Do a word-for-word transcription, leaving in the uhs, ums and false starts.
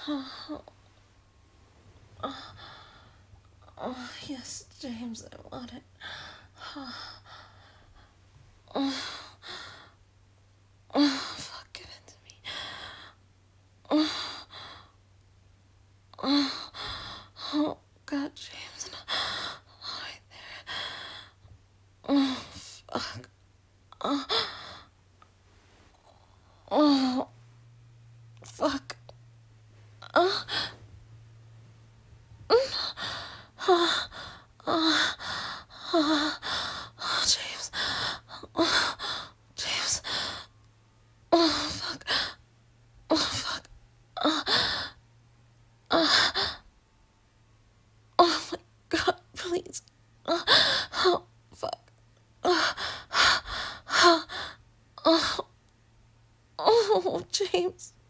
Oh, oh, oh, yes, James, I want it. Oh, oh, oh, fuck, give it to me. Oh, oh, oh God, James, no. Right there. Oh, fuck. Oh, oh, fuck. Oh, oh, oh, oh, oh, James. Oh, James. Oh, fuck. Oh, fuck. Oh, oh, oh my God, please. Oh, oh fuck. Oh, oh, oh, oh, James.